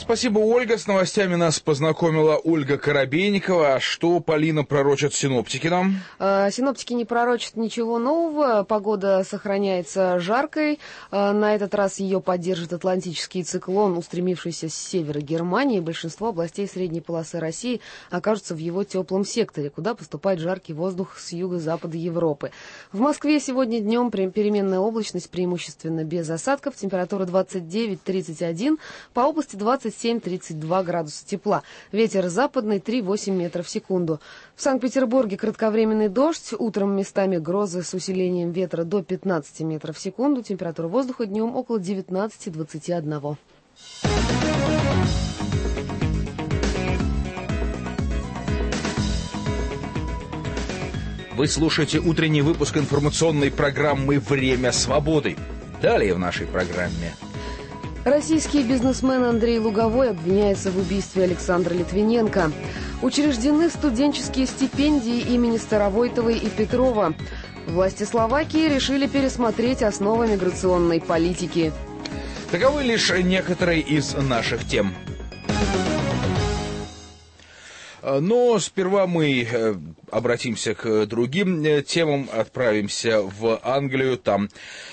Спасибо, Ольга. С новостями нас познакомила Ольга Коробейникова. А что, Полина, пророчат синоптики нам? Синоптики не пророчат ничего нового. Погода сохраняется жаркой. На этот раз ее поддержит атлантический циклон, устремившийся с севера Германии. Большинство областей средней полосы России окажутся в его теплом секторе, куда поступает жаркий воздух с юго-запада Европы. В Москве сегодня днем переменная облачность, преимущественно без осадков. Температура 29-31, по области 27-32 градуса тепла. Ветер западный 3,8 метров в секунду. В Санкт-Петербурге кратковременный дождь. Утром местами грозы с усилением ветра до 15 метров в секунду. Температура воздуха днем около 19-21. Вы слушаете утренний выпуск информационной программы «Время свободы». Далее в нашей программе. Российский бизнесмен Андрей Луговой обвиняется в убийстве Александра Литвиненко. Учреждены студенческие стипендии имени Старовойтовой и Петрова. Власти Словакии решили пересмотреть основы миграционной политики. Таковы лишь некоторые из наших тем. Но сперва мы обратимся к другим темам, отправимся в Англию, там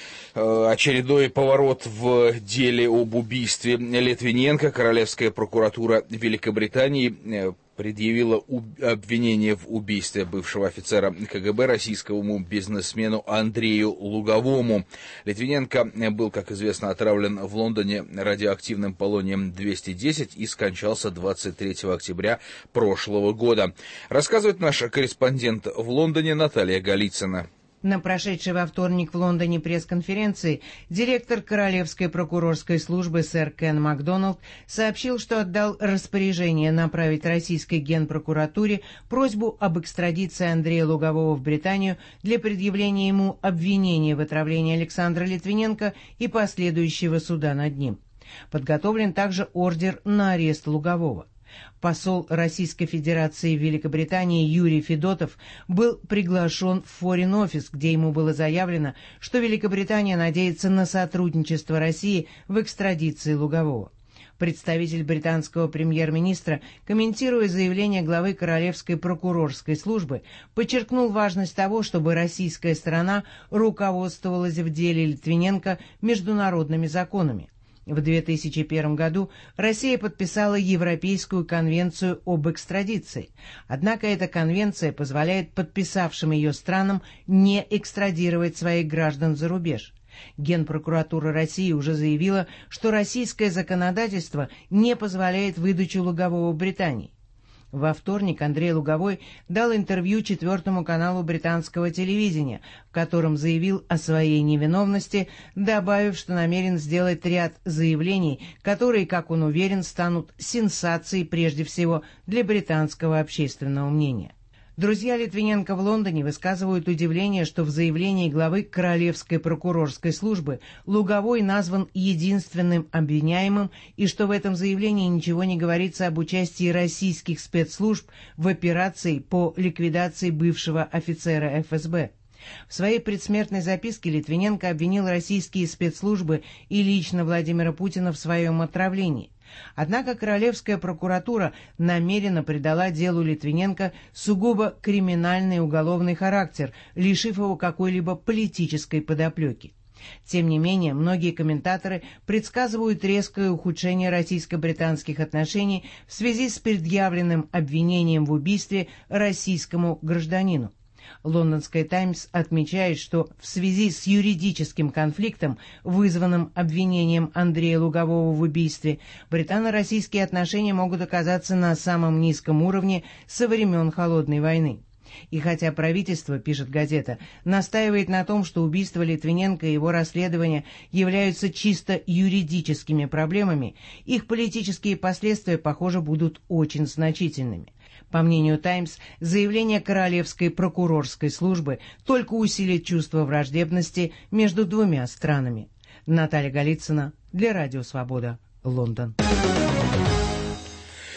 очередной поворот в деле об убийстве Литвиненко. Королевская прокуратура Великобритании предъявила обвинение в убийстве бывшего офицера КГБ российскому бизнесмену Андрею Луговому. Литвиненко был, как известно, отравлен в Лондоне радиоактивным полонием-210 и скончался 23 октября прошлого года. Рассказывает наш корреспондент в Лондоне Наталья Голицына. На прошедшей во вторник в Лондоне пресс-конференции директор Королевской прокурорской службы сэр Кен Макдоналд сообщил, что отдал распоряжение направить российской генпрокуратуре просьбу об экстрадиции Андрея Лугового в Британию для предъявления ему обвинения в отравлении Александра Литвиненко и последующего суда над ним. Подготовлен также ордер на арест Лугового. Посол Российской Федерации в Великобритании Юрий Федотов был приглашен в Foreign Office, где ему было заявлено, что Великобритания надеется на сотрудничество России в экстрадиции Лугового. Представитель британского премьер-министра, комментируя заявление главы Королевской прокурорской службы, подчеркнул важность того, чтобы российская сторона руководствовалась в деле Литвиненко международными законами. В 2001 году Россия подписала Европейскую конвенцию об экстрадиции. Однако эта конвенция позволяет подписавшим ее странам не экстрадировать своих граждан за рубеж. Генпрокуратура России уже заявила, что российское законодательство не позволяет выдачу Лугового в Британии. Во вторник Андрей Луговой дал интервью Четвертому каналу британского телевидения, в котором заявил о своей невиновности, добавив, что намерен сделать ряд заявлений, которые, как он уверен, станут сенсацией прежде всего для британского общественного мнения. Друзья Литвиненко в Лондоне высказывают удивление, что в заявлении главы Королевской прокурорской службы Луговой назван единственным обвиняемым и что в этом заявлении ничего не говорится об участии российских спецслужб в операции по ликвидации бывшего офицера ФСБ. В своей предсмертной записке Литвиненко обвинил российские спецслужбы и лично Владимира Путина в своем отравлении. Однако Королевская прокуратура намеренно придала делу Литвиненко сугубо криминальный и уголовный характер, лишив его какой-либо политической подоплеки. Тем не менее, многие комментаторы предсказывают резкое ухудшение российско-британских отношений в связи с предъявленным обвинением в убийстве российскому гражданину. Лондонская «Таймс» отмечает, что в связи с юридическим конфликтом, вызванным обвинением Андрея Лугового в убийстве, британо-российские отношения могут оказаться на самом низком уровне со времен Холодной войны. И хотя правительство, пишет газета, настаивает на том, что убийство Литвиненко и его расследование являются чисто юридическими проблемами, их политические последствия, похоже, будут очень значительными. По мнению «Таймс», заявление Королевской прокурорской службы только усилит чувство враждебности между двумя странами. Наталья Голицына для Радио Свобода, Лондон.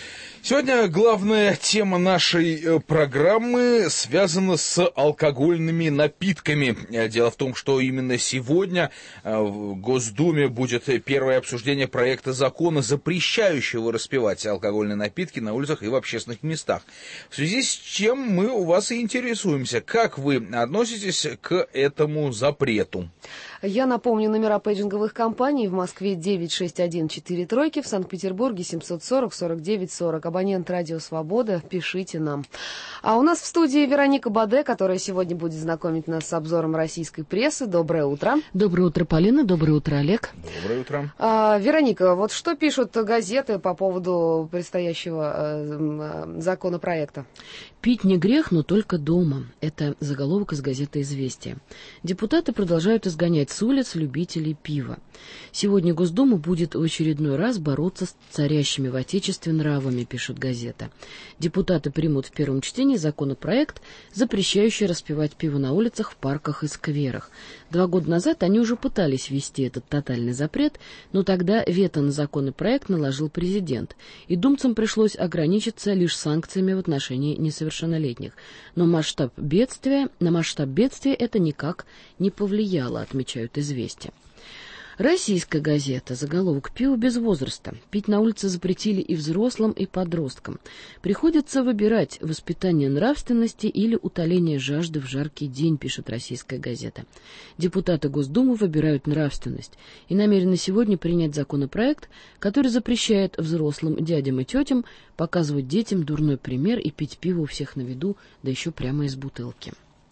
Сегодня главная тема нашей программы связана с алкогольными напитками. Дело в том, что именно сегодня в Госдуме будет первое обсуждение проекта закона, запрещающего распивать алкогольные напитки на улицах и в общественных местах. В связи с чем мы у вас и интересуемся, как вы относитесь к этому запрету. Я напомню, номера пейджинговых компаний: в Москве 96143, в Санкт-Петербурге 740-49-40. Абонент «Радио Свобода», пишите нам. А у нас в студии Вероника Баде, которая сегодня будет знакомить нас с обзором российской прессы. Доброе утро. Доброе утро, Полина. Доброе утро, Олег. Доброе утро. Вероника, вот что пишут газеты по поводу предстоящего законопроекта? «Пить не грех, но только дома». Это заголовок из газеты «Известия». Депутаты продолжают изгонять с улиц любителей пива. Сегодня Госдума будет в очередной раз бороться с царящими в Отечестве нравами, пишет газета. Депутаты примут в первом чтении законопроект, запрещающий распивать пиво на улицах, в парках и скверах. 2 года назад они уже пытались ввести этот тотальный запрет, но тогда вето на законопроект наложил президент, и думцам пришлось ограничиться лишь санкциями в отношении несовершеннолетних. Но на масштаб бедствия это никак не повлияло, отмечают «Известия». Российская газета. Заголовок: «Пиво без возраста. Пить на улице запретили и взрослым, и подросткам. Приходится выбирать: воспитание нравственности или утоление жажды в жаркий день», пишет Российская газета. Депутаты Госдумы выбирают нравственность и намерены сегодня принять законопроект, который запрещает взрослым дядям и тетям показывать детям дурной пример и пить пиво у всех на виду, да еще прямо из бутылки.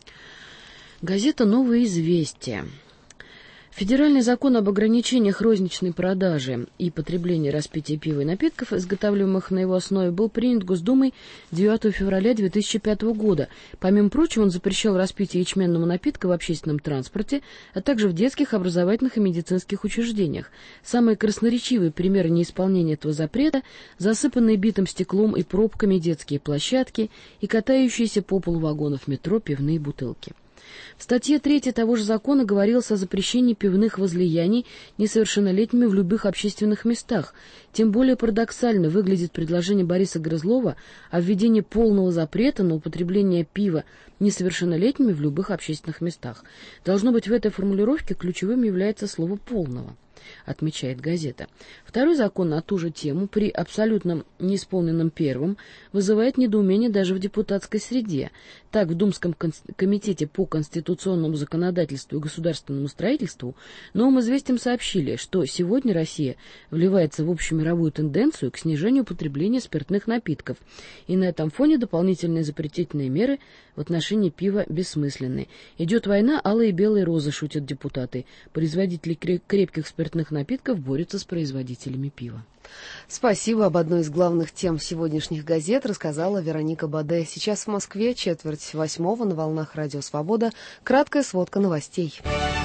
Газета «Новые известия». Федеральный закон об ограничениях розничной продажи и потреблении распития пива и напитков, изготавливаемых на его основе, был принят Госдумой 9 февраля 2005 года. Помимо прочего, он запрещал распитие ячменного напитка в общественном транспорте, а также в детских, образовательных и медицинских учреждениях. Самые красноречивые примеры неисполнения этого запрета – засыпанные битым стеклом и пробками детские площадки и катающиеся по полу вагонов метро пивные бутылки. В статье 3 того же закона говорилось о запрещении пивных возлияний несовершеннолетними в любых общественных местах. Тем более парадоксально выглядит предложение Бориса Грызлова о введении полного запрета на употребление пива несовершеннолетними в любых общественных местах. Должно быть, в этой формулировке ключевым является слово «полного», отмечает газета. Второй закон на ту же тему, при абсолютно неисполненном первом, вызывает недоумение даже в депутатской среде. Так, в Думском комитете по конституционному законодательству и государственному строительству новым известиям сообщили, что сегодня Россия вливается в общемировую тенденцию к снижению употребления спиртных напитков, и на этом фоне дополнительные запретительные меры в отношении пива бессмысленны. Идет война, алые и белые розы, шутят депутаты. Производители крепких спиртных напитков борются с производителями пива. Спасибо. Об одной из главных тем сегодняшних газет рассказала Вероника Баде. Сейчас в Москве 7:45 на волнах «Радио Свобода». Краткая сводка новостей.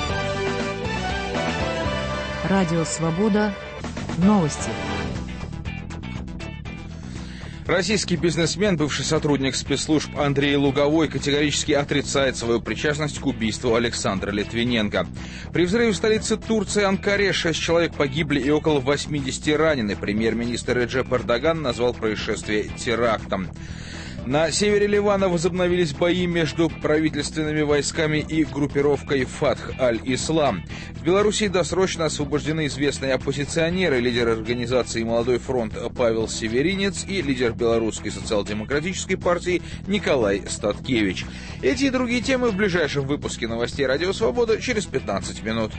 «Радио Свобода». Новости. Российский бизнесмен, бывший сотрудник спецслужб Андрей Луговой, категорически отрицает свою причастность к убийству Александра Литвиненко. При взрыве в столице Турции Анкаре 6 человек погибли и около 80 ранены. Премьер-министр Реджеп Эрдоган назвал происшествие терактом. На севере Ливана возобновились бои между правительственными войсками и группировкой Фатх аль-Ислам. В Белоруссии досрочно освобождены известные оппозиционеры, лидер организации «Молодой фронт» Павел Северинец и лидер Белорусской социал-демократической партии Николай Статкевич. Эти и другие темы в ближайшем выпуске новостей «Радио Свобода» через 15 минут.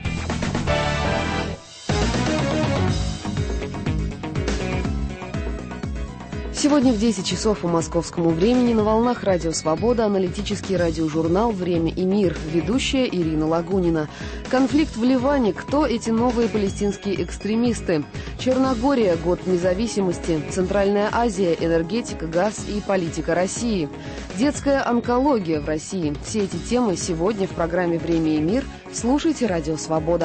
Сегодня в 10 часов по московскому времени на волнах «Радио Свобода» аналитический радиожурнал «Время и мир». Ведущая Ирина Лагунина. Конфликт в Ливане. Кто эти новые палестинские экстремисты? Черногория. Год независимости. Центральная Азия. Энергетика, газ и политика России. Детская онкология в России. Все эти темы сегодня в программе «Время и мир». Слушайте «Радио Свобода».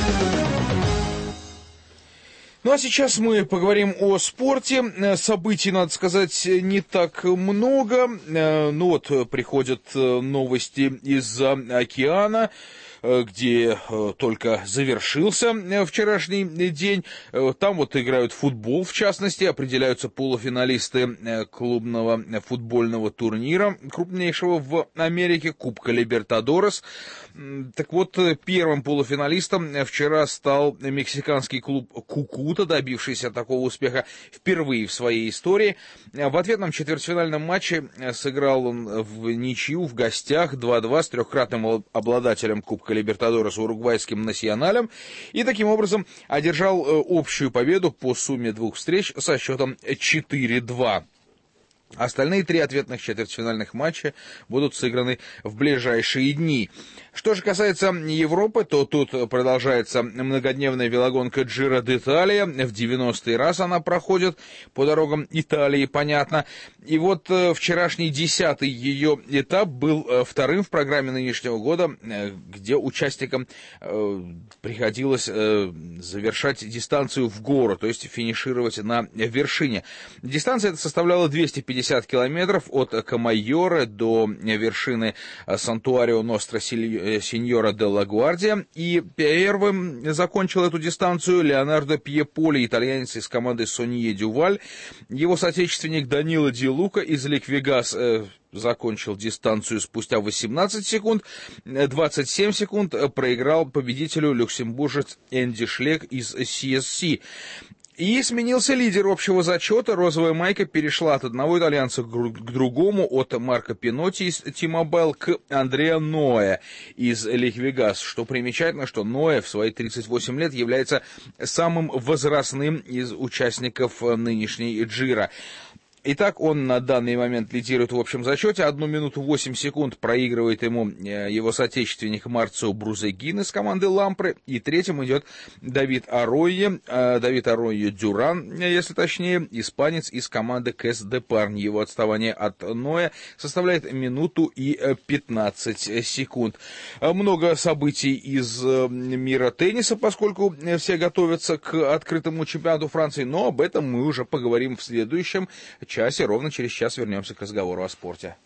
Ну а сейчас мы поговорим о спорте. Событий, надо сказать, не так много. Ну вот приходят новости из-за океана. где только завершился вчерашний день. Там вот играют футбол, в частности, определяются полуфиналисты клубного футбольного турнира, крупнейшего в Америке, Кубка Либертадорес. Так вот, первым полуфиналистом вчера стал мексиканский клуб Кукута, добившийся такого успеха впервые в своей истории. В ответном четвертьфинальном матче сыграл он в ничью в гостях 2-2 с трехкратным обладателем Кубка Либертадорес уругвайским Насьоналем и таким образом одержал общую победу по сумме двух встреч со счетом 4-2. Остальные три ответных четвертьфинальных матча будут сыграны в ближайшие дни. Что же касается Европы, то тут продолжается многодневная велогонка Джиро д'Италия. В 90-й раз она проходит по дорогам Италии, понятно. И вот вчерашний 10-й ее этап был вторым в программе нынешнего года, где участникам приходилось завершать дистанцию в гору, то есть финишировать на вершине. Дистанция эта составляла 250 километров от Камайоре до вершины Сантуарио Ностра Синьора де ла Гвардия. И первым закончил эту дистанцию Леонардо Пьеполи, итальянец из команды Сонье Дюваль. Его соотечественник Данило Ди Лука из Ликвигас закончил дистанцию спустя 18 секунд. 27 секунд проиграл победителю люксембуржец Энди Шлек из CSC. И сменился лидер общего зачета. Розовая майка перешла от одного итальянца к другому, от Марко Пинотти из T-Mobile к Андреа Ноэ из Ликвигас. Что примечательно, что Ноэ в свои 38 лет является самым возрастным из участников нынешней Джиро. Итак, он на данный момент лидирует в общем зачете. 1 минуту 8 секунд проигрывает ему его соотечественник Марцио Брузегин из команды Лампре. И третьим идет Давид Аройе Дюран, если точнее, испанец из команды Кэс де Парнь. Его отставание от Ноя составляет минуту и 15 секунд. Много событий из мира тенниса, поскольку все готовятся к открытому чемпионату Франции, но об этом мы уже поговорим в следующем часе. Ровно через час вернемся к разговору о спорте.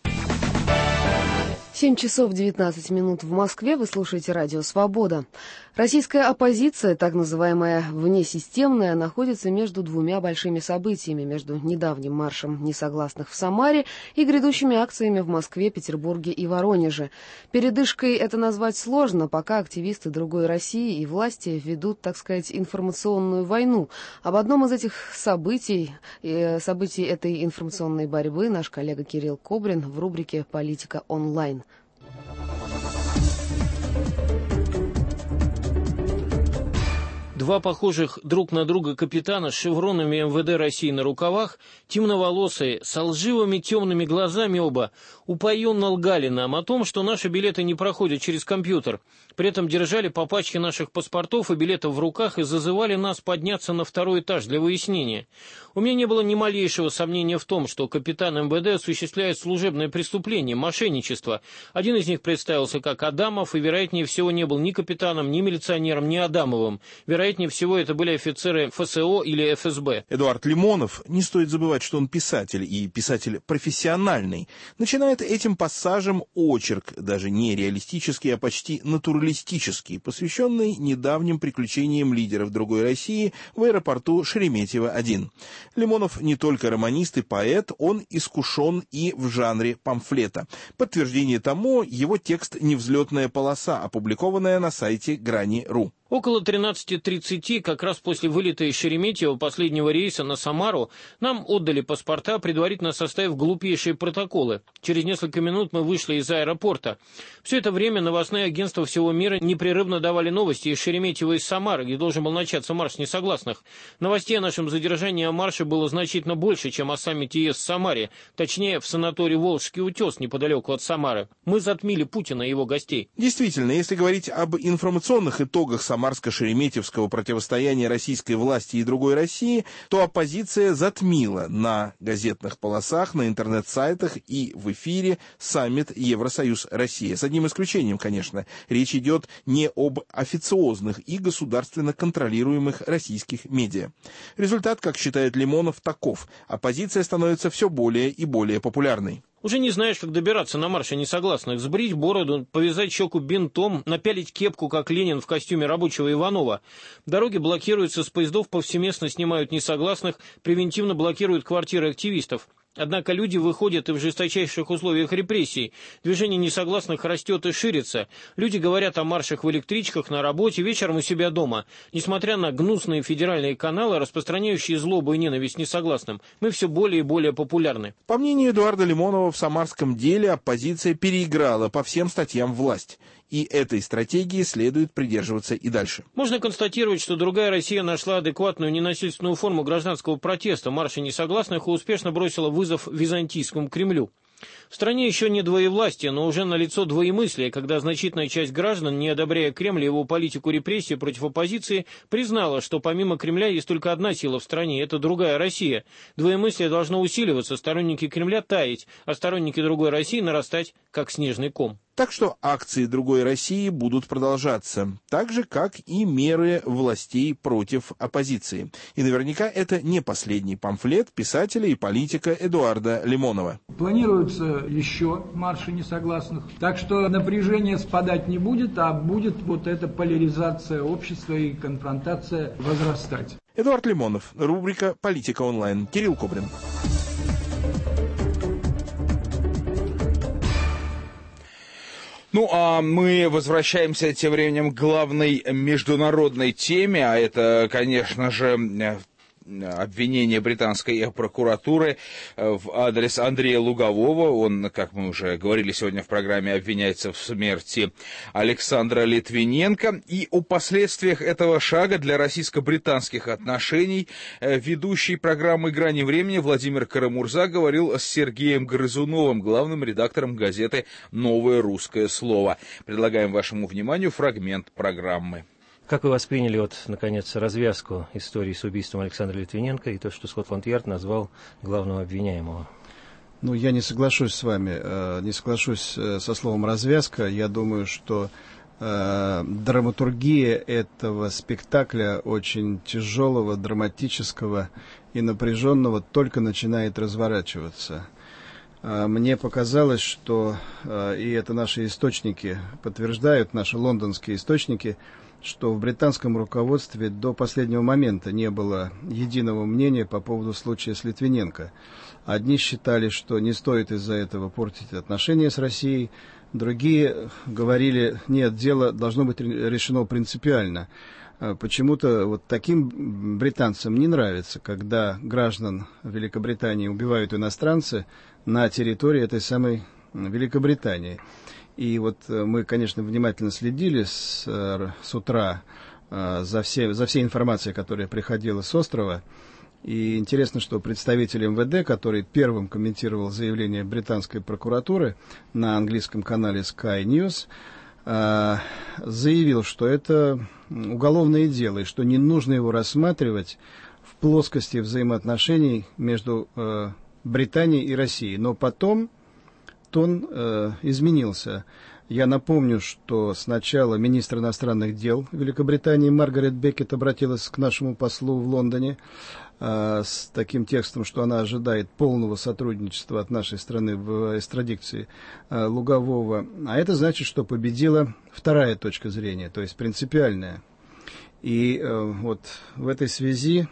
7 часов 19 минут в Москве. Вы слушаете радио «Свобода». Российская оппозиция, так называемая внесистемная, находится между двумя большими событиями, между недавним маршем несогласных в Самаре и грядущими акциями в Москве, Петербурге и Воронеже. Передышкой это назвать сложно, пока активисты другой России и власти ведут, так сказать, информационную войну. Об одном из этих событий этой информационной борьбы наш коллега Кирилл Кобрин в рубрике «Политика онлайн». Два похожих друг на друга капитана с шевронами МВД России на рукавах, темноволосые, с лживыми темными глазами оба, упоенно лгали нам о том, что наши билеты не проходят через компьютер. При этом держали по пачке наших паспортов и билетов в руках и зазывали нас подняться на второй этаж для выяснения. У меня не было ни малейшего сомнения в том, что капитан МВД осуществляет служебное преступление, мошенничество. Один из них представился как Адамов и, вероятнее всего, не был ни капитаном, ни милиционером, ни Адамовым. Вероятнее всего, это были офицеры ФСО или ФСБ. Эдуард Лимонов, не стоит забывать, что он писатель, и писатель профессиональный, начинает этим пассажем очерк, даже не реалистический, а почти натуралистический, посвященный недавним приключениям лидеров другой России в аэропорту Шереметьево-1. Лимонов не только романист и поэт, он искушен и в жанре памфлета. Подтверждение тому его текст «Невзлетная полоса», опубликованная на сайте Грани.ру. Около 13:30, как раз после вылета из Шереметьево последнего рейса на Самару, нам отдали паспорта, предварительно составив глупейшие протоколы. Через несколько минут мы вышли из аэропорта. Все это время новостные агентства всего мира непрерывно давали новости из Шереметьево и из Самары, где должен был начаться марш несогласных. Новостей о нашем задержании о марше было значительно больше, чем о саммите ЕС в Самаре, точнее, в санатории «Волжский утес» неподалеку от Самары. Мы затмили Путина и его гостей. Действительно, если говорить об информационных итогах самарско-шереметьевского противостояния российской власти и другой России, то оппозиция затмила на газетных полосах, на интернет-сайтах и в эфире саммит Евросоюз-Россия. С одним исключением, конечно. Речь идет не об официозных и государственно контролируемых российских медиа. Результат, как считает Лимонов, таков. Оппозиция становится все более и более популярной. Уже не знаешь, как добираться на марше несогласных, сбрить бороду, повязать щеку бинтом, напялить кепку, как Ленин в костюме рабочего Иванова. Дороги блокируются, с поездов повсеместно снимают несогласных, превентивно блокируют квартиры активистов. Однако люди выходят и в жесточайших условиях репрессий. Движение несогласных растет и ширится. Люди говорят о маршах в электричках, на работе, вечером у себя дома. Несмотря на гнусные федеральные каналы, распространяющие злобу и ненависть несогласным, мы все более и более популярны. По мнению Эдуарда Лимонова, в самарском деле оппозиция переиграла по всем статьям власть. И этой стратегии следует придерживаться и дальше. Можно констатировать, что другая Россия нашла адекватную ненасильственную форму гражданского протеста, марша несогласных, и успешно бросила вызов византийскому Кремлю. В стране еще не двоевластие, но уже налицо двоемыслие, когда значительная часть граждан, не одобряя Кремль и его политику репрессий против оппозиции, признала, что помимо Кремля есть только одна сила в стране – это другая Россия. Двоемыслие должно усиливаться, сторонники Кремля таять, а сторонники другой России нарастать, как снежный ком. Так что акции другой России будут продолжаться, так же, как и меры властей против оппозиции. И наверняка это не последний памфлет писателя и политика Эдуарда Лимонова. Планируются еще марши несогласных, так что напряжение спадать не будет, а будет вот эта поляризация общества и конфронтация возрастать. Эдуард Лимонов, рубрика «Политика онлайн». Кирилл Кобрин. Ну, а мы возвращаемся тем временем к главной международной теме, а это, конечно же, обвинение британской прокуратуры в адрес Андрея Лугового. Он, как мы уже говорили сегодня в программе, обвиняется в смерти Александра Литвиненко. И о последствиях этого шага для российско-британских отношений ведущий программы «Грани времени» Владимир Карамурза говорил с Сергеем Грызуновым, главным редактором газеты «Новое русское слово». Предлагаем вашему вниманию фрагмент программы. Как вы восприняли, наконец, развязку истории с убийством Александра Литвиненко и то, что Скотланд-Ярд назвал главного обвиняемого? Ну, я не соглашусь с вами, не соглашусь со словом «развязка». Я думаю, что драматургия этого спектакля, очень тяжелого, драматического и напряженного, только начинает разворачиваться. Мне показалось, что, и это наши источники подтверждают, наши лондонские источники, что в британском руководстве до последнего момента не было единого мнения по поводу случая с Литвиненко. Одни считали, что не стоит из-за этого портить отношения с Россией, другие говорили, нет, дело должно быть решено принципиально. Почему-то таким британцам не нравится, когда граждан Великобритании убивают иностранцы на территории этой самой Великобритании. И мы, конечно, внимательно следили с утра за всей информацией, которая приходила с острова. И интересно, что представитель МВД, который первым комментировал заявление британской прокуратуры на английском канале Sky News, заявил, что это уголовное дело, и что не нужно его рассматривать в плоскости взаимоотношений между Британией и Россией. Но потом тон изменился. Я напомню, что сначала министр иностранных дел Великобритании Маргарет Беккет обратилась к нашему послу в Лондоне с таким текстом, что она ожидает полного сотрудничества от нашей страны в экстрадикции Лугового. А это значит, что победила вторая точка зрения, то есть принципиальная. И в этой связи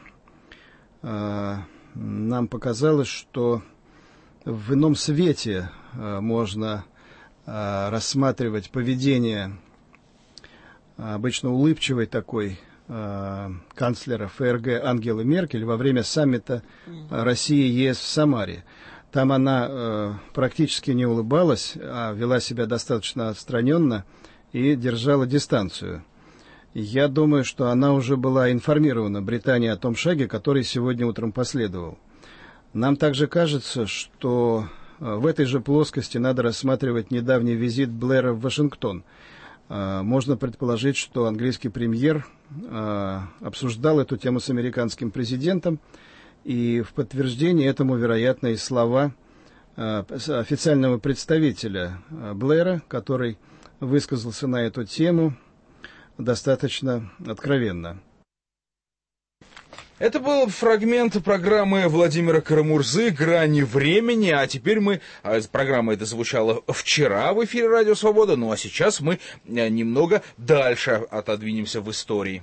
нам показалось, что в ином свете можно рассматривать поведение обычно улыбчивой такой канцлера ФРГ Ангелы Меркель во время саммита России-ЕС в Самаре. Там она практически не улыбалась, а вела себя достаточно отстраненно и держала дистанцию. Я думаю, что она уже была информирована Британией о том шаге, который сегодня утром последовал. Нам также кажется, что в этой же плоскости надо рассматривать недавний визит Блэра в Вашингтон. Можно предположить, что английский премьер обсуждал эту тему с американским президентом, и в подтверждение этому, вероятно, и слова официального представителя Блэра, который высказался на эту тему достаточно откровенно. Это был фрагмент программы Владимира Карамурзы «Грани времени», а теперь программа эта звучала вчера в эфире «Радио Свобода», ну а сейчас мы немного дальше отодвинемся в истории.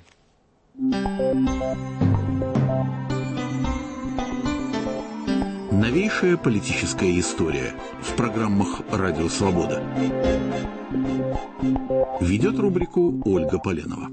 Новейшая политическая история в программах «Радио Свобода». Ведет рубрику Ольга Поленова.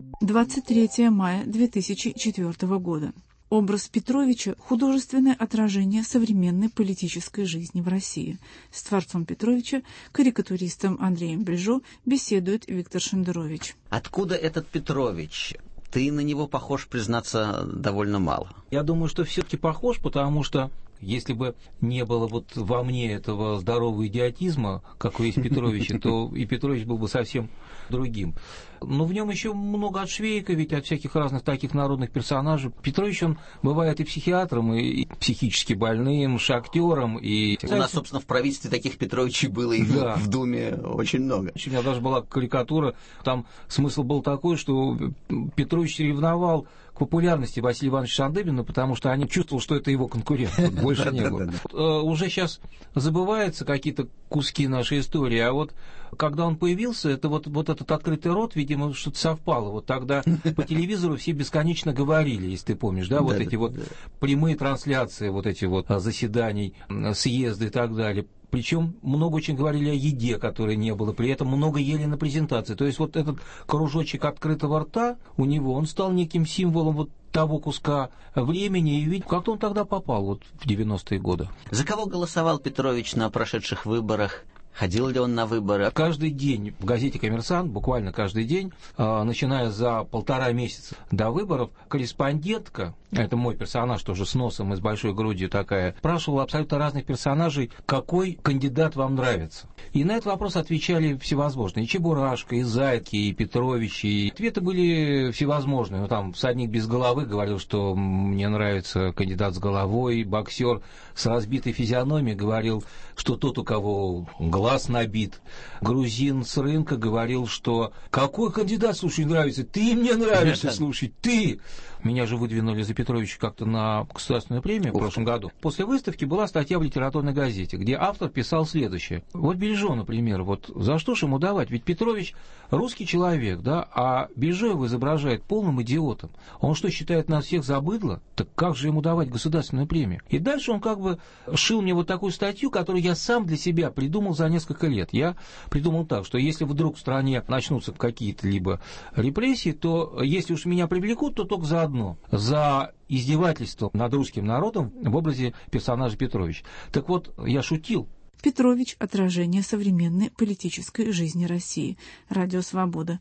23 мая 2004 года. Образ Петровича – художественное отражение современной политической жизни в России. С творцом Петровича, карикатуристом Андреем Брежо, беседует Виктор Шендерович. Откуда этот Петрович? Ты на него похож, признаться, довольно мало. Я думаю, что все-таки похож, потому что если бы не было вот во мне этого здорового идиотизма, какой есть Петровича, то и Петрович был бы совсем другим. Но в нем еще много от Швейка, ведь от всяких разных таких народных персонажей. Петрович, он бывает и психиатром, и психически больным, шахтером. И... У нас, собственно, в правительстве таких Петровичей было и в Думе очень много. У меня даже была карикатура, там смысл был такой, что Петрович ревновал к популярности Василия Ивановича Шандыбина, потому что они чувствовали, что это его конкурент, больше не было. Уже сейчас забываются какие-то куски нашей истории, а вот когда он появился, это вот этот открытый рот, видимо, что-то совпало. Вот тогда по телевизору все бесконечно говорили, если ты помнишь, да, вот эти вот прямые трансляции, вот эти вот заседаний, съезды и так далее. Причем много очень говорили о еде, которой не было, при этом много ели на презентации. То есть вот этот кружочек открытого рта у него, он стал неким символом вот того куска времени, и ведь как-то он тогда попал вот в 90-е годы. За кого голосовал Петрович на прошедших выборах? Ходил ли он на выборы? Каждый день в газете «Коммерсант», буквально каждый день, начиная за 1,5 месяца до выборов, корреспондентка, это мой персонаж, тоже с носом и с большой грудью такая, спрашивала абсолютно разных персонажей, какой кандидат вам нравится. И на этот вопрос отвечали всевозможные. И Чебурашка, и Зайки, и Петрович, и ответы были всевозможные. Ну, там всадник без головы говорил, что мне нравится кандидат с головой, боксер с разбитой физиономией говорил, что тот, у кого глаз набит. Грузин с рынка говорил, что какой кандидат, слушай, нравится? Ты мне нравишься, слушай, ты! Меня же выдвинули за Петровича как-то на государственную премию в прошлом году. После выставки была статья в литературной газете, где автор писал следующее. Вот Брежо, например, вот за что ж ему давать? Ведь Петрович русский человек, да, а Брежо его изображает полным идиотом. Он что, считает нас всех за быдло? Так как же ему давать государственную премию? И дальше он как бы шил мне вот такую статью, которую я сам для себя придумал за несколько лет. Я придумал так, что если вдруг в стране начнутся какие-то либо репрессии, то если уж меня привлекут, то только за одно. За издевательство над русским народом в образе персонажа Петрович. Так вот, я шутил. Петрович – отражение современной политической жизни России. Радио «Свобода»,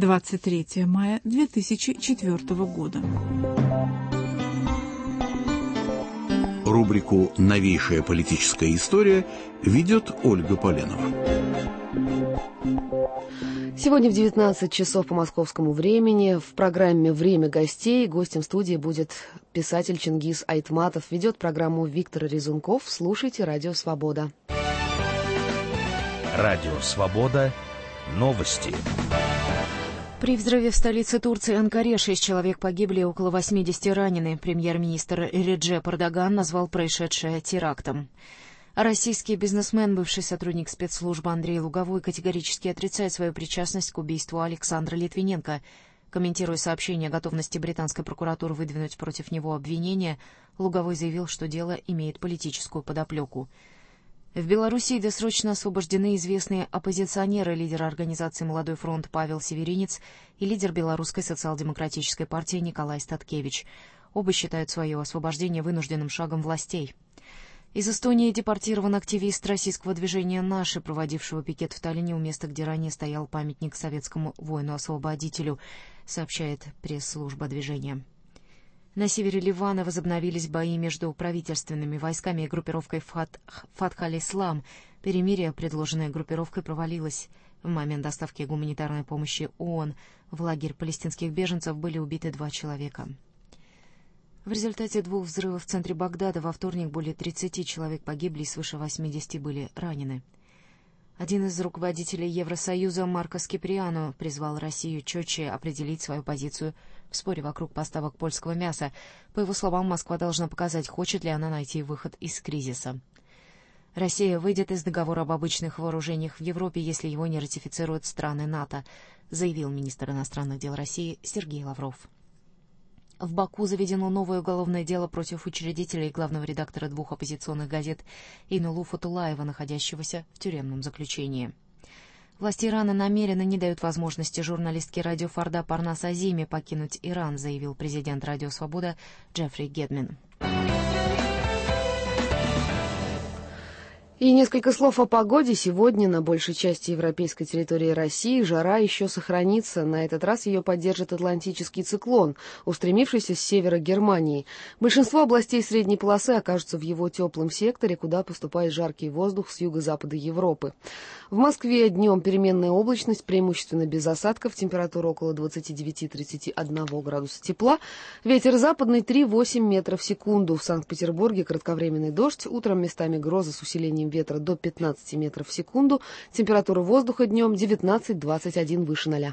23 мая 2004 года. Рубрику «Новейшая политическая история» ведет Ольга Поленова. Сегодня в 19 часов по московскому времени в программе «Время гостей» гостем студии будет писатель Чингиз Айтматов. Ведет программу Виктор Резунков. Слушайте «Радио Свобода». Радио «Свобода». Новости. При взрыве в столице Турции Анкаре 6 человек погибли, около 80 ранены. Премьер-министр Реджеп Эрдоган назвал происшедшее терактом. Российский бизнесмен, бывший сотрудник спецслужбы Андрей Луговой, категорически отрицает свою причастность к убийству Александра Литвиненко. Комментируя сообщение о готовности британской прокуратуры выдвинуть против него обвинения, Луговой заявил, что дело имеет политическую подоплеку. В Белоруссии досрочно освобождены известные оппозиционеры, лидер организации «Молодой фронт» Павел Северинец и лидер Белорусской социал-демократической партии Николай Статкевич. Оба считают свое освобождение вынужденным шагом властей. Из Эстонии депортирован активист российского движения «Наши», проводившего пикет в Таллине у места, где ранее стоял памятник советскому воину-освободителю, сообщает пресс-служба движения. На севере Ливана возобновились бои между правительственными войсками и группировкой «Фатх аль-Ислам». Перемирие, предложенное группировкой, провалилось. В момент доставки гуманитарной помощи ООН в лагерь палестинских беженцев были убиты 2 человека. В результате 2 взрывов в центре Багдада во вторник более 30 человек погибли и свыше 80 были ранены. Один из руководителей Евросоюза, Маркос Киприано, призвал Россию четче определить свою позицию в споре вокруг поставок польского мяса. По его словам, Москва должна показать, хочет ли она найти выход из кризиса. Россия выйдет из договора об обычных вооружениях в Европе, если его не ратифицируют страны НАТО, заявил министр иностранных дел России Сергей Лавров. В Баку заведено новое уголовное дело против учредителя и главного редактора 2 оппозиционных газет Инулу Фатулаева, находящегося в тюремном заключении. Власти Ирана намеренно не дают возможности журналистке радио Фарда Парнас Азими покинуть Иран, заявил президент Радио Свобода Джеффри Гедмин. И несколько слов о погоде. Сегодня на большей части европейской территории России жара еще сохранится. На этот раз ее поддержит атлантический циклон, устремившийся с севера Германии. Большинство областей средней полосы окажутся в его теплом секторе, куда поступает жаркий воздух с юго-запада Европы. В Москве днем переменная облачность, преимущественно без осадков, температура около 29-31 градуса тепла, ветер западный 3,8 метров в секунду. В Санкт-Петербурге кратковременный дождь, утром местами грозы с усилением ветра до 15 метров в секунду, температура воздуха днем 19-21 выше 0.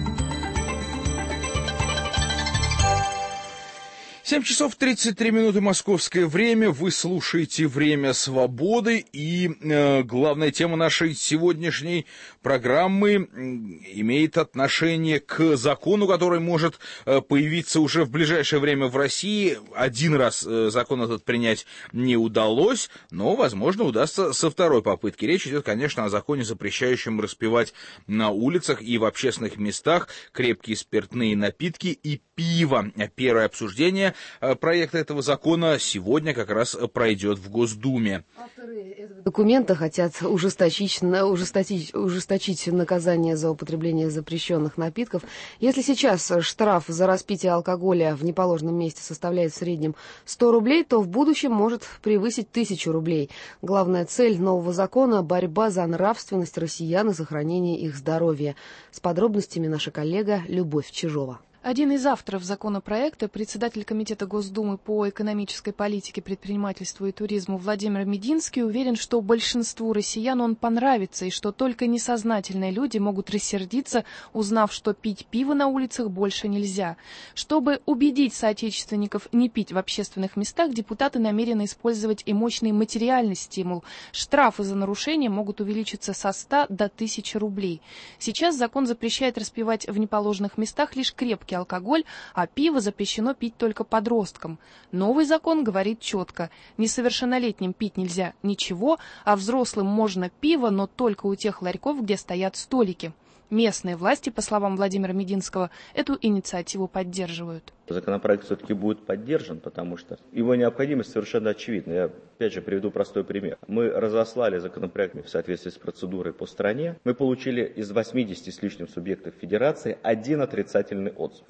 7 часов 33 минуты московское время. Вы слушаете «Время свободы». И главная тема нашей сегодняшней программы имеет отношение к закону, который может появиться уже в ближайшее время в России. Один раз закон этот принять не удалось, но, возможно, удастся со второй попытки. Речь идет, конечно, о законе, запрещающем распивать на улицах и в общественных местах крепкие спиртные напитки и пиво. Первое обсуждение проекта этого закона сегодня как раз пройдет в Госдуме. Авторы этого документа хотят ужесточить наказание за употребление запрещенных напитков. Если сейчас штраф за распитие алкоголя в неположенном месте составляет в среднем 100 рублей, то в будущем может превысить 1000 рублей. Главная цель нового закона – борьба за нравственность россиян и сохранение их здоровья. С подробностями наша коллега Любовь Чижова. Один из авторов законопроекта, председатель Комитета Госдумы по экономической политике, предпринимательству и туризму Владимир Мединский уверен, что большинству россиян он понравится и что только несознательные люди могут рассердиться, узнав, что пить пиво на улицах больше нельзя. Чтобы убедить соотечественников не пить в общественных местах, депутаты намерены использовать и мощный материальный стимул. Штрафы за нарушение могут увеличиться со 100 до 1000 рублей. Сейчас закон запрещает распивать в неположенных местах лишь крепкий алкоголь, а пиво запрещено пить только подросткам. Новый закон говорит четко: несовершеннолетним пить нельзя ничего, а взрослым можно пиво, но только у тех ларьков, где стоят столики. Местные власти, по словам Владимира Мединского, эту инициативу поддерживают. Законопроект все-таки будет поддержан, потому что его необходимость совершенно очевидна. Я опять же приведу простой пример. Мы разослали законопроект в соответствии с процедурой по стране. Мы получили из 80 с лишним субъектов федерации 1 отрицательный отзыв.